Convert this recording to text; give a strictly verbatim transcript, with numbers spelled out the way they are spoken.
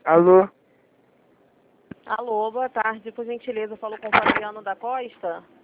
Alô? Alô, boa tarde. Por gentileza, falou com o Fabiano da Costa?